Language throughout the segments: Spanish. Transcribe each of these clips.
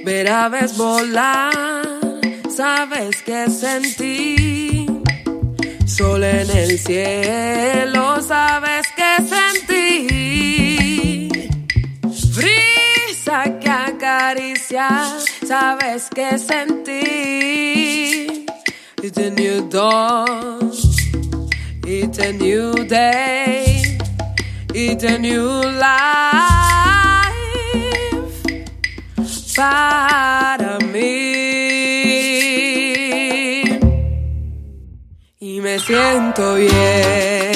ver aves volar, sabes que sentí sol en el cielo, sabes que sentí brisa que acaricia, sabes que sentí. It's a new dawn, it's a new day, it's a new life para mí. Y me siento bien.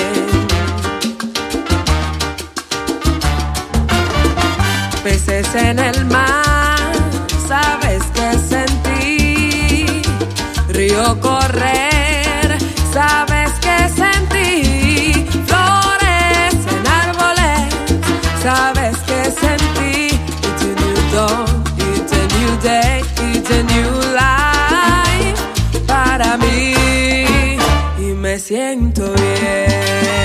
Peces en el mar, sabes que sentí. Río correr, sabes que sentí. Flores en árboles, sabes que sentí. It's a new dawn, it's a new day, it's a new life para mí. Y me siento bien.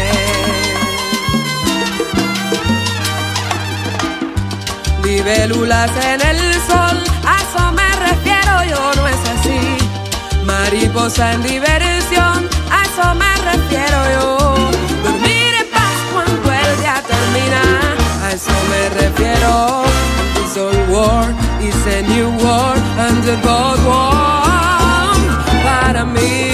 Libélulas en el sol, a eso me refiero yo, no es así. Mariposa en diversión, a eso me refiero yo. Dormir en paz cuando el día termina, a eso me refiero. It's all war, it's a new war, and the God won para mí.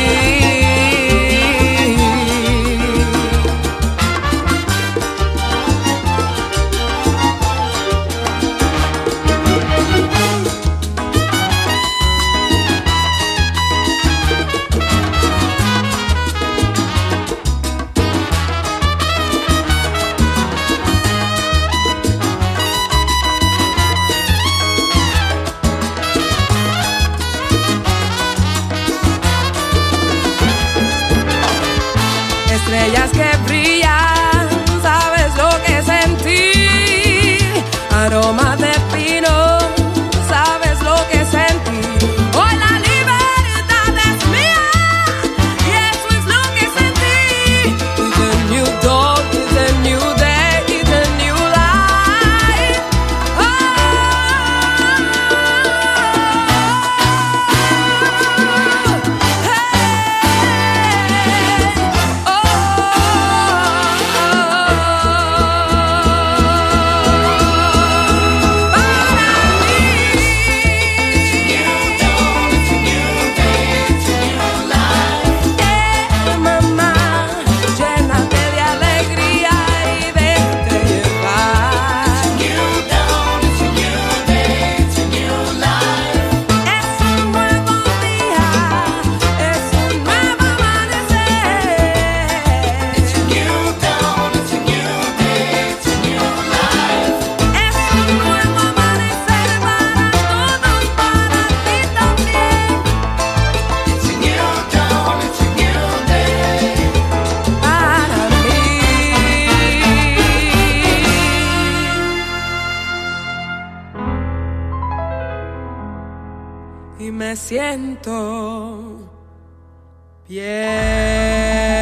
Estrellas que brillan, sabes lo que sentí. Aroma de pino, sabes lo que sentí. Hoy la libertad es mía, y eso es lo que sentí. It's a new dawn, it's a new day, it's a new life. Oh, hey, oh. Y me siento bien.